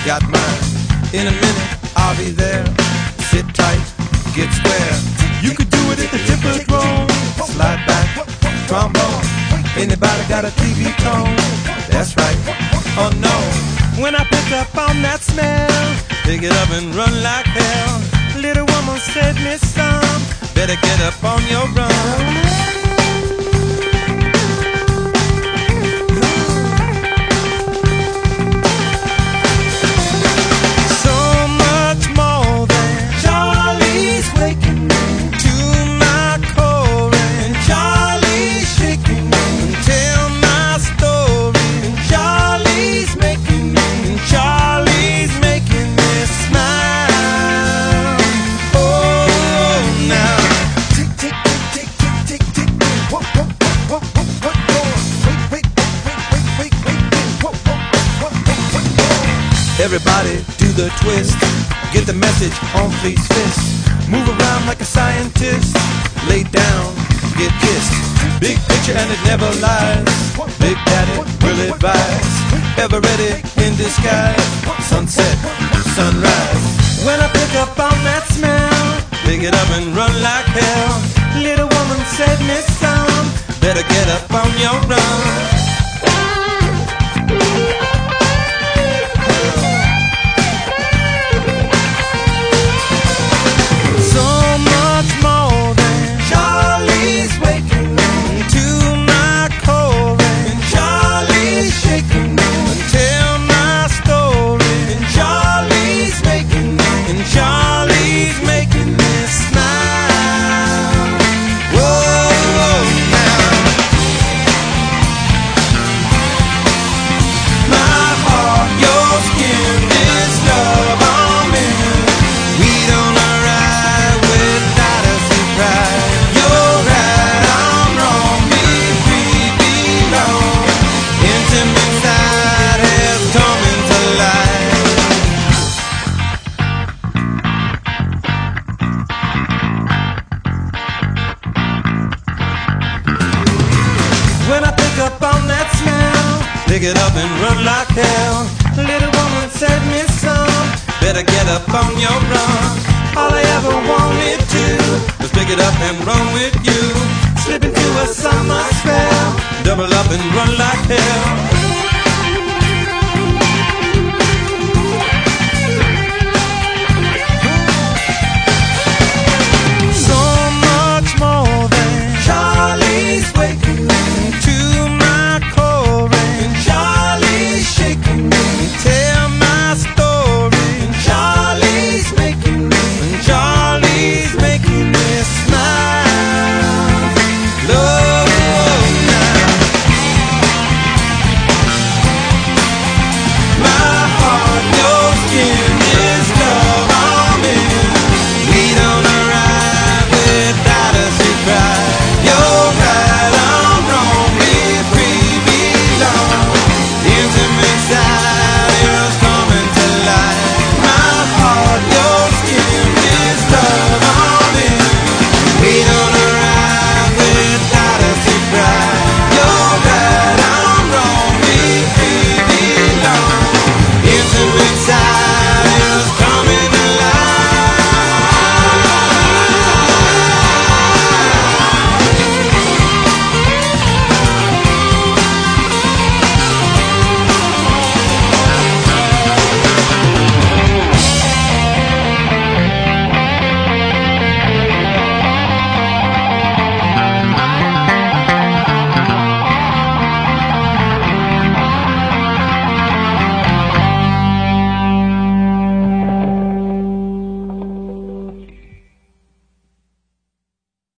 got mine. In a minute, I'll be there. Sit tight, get square. You could do it at the Tipperone. Slide back, trombone. Anybody got a TV tone? That's right. Oh no. When I pick up on that smell, pick it up and run like hell. Little woman said, Miss Some, better get up on your run. Everybody do the twist. Get the message on Fleet's fist. Move around like a scientist. Lay down, get kissed. Big picture and it never lies. Big Daddy will advise. Ever ready in disguise. Sunset, sunrise. When I pick up on that smell, pick it up and run like hell. Little woman said, Miss Some, better get up on your run. When I pick up on that smell, pick it up and run like hell. Little woman said, Miss Some, better get up on your run. All I ever wanted to was pick it up and run with you. Slip into a summer spell, double up and run like hell.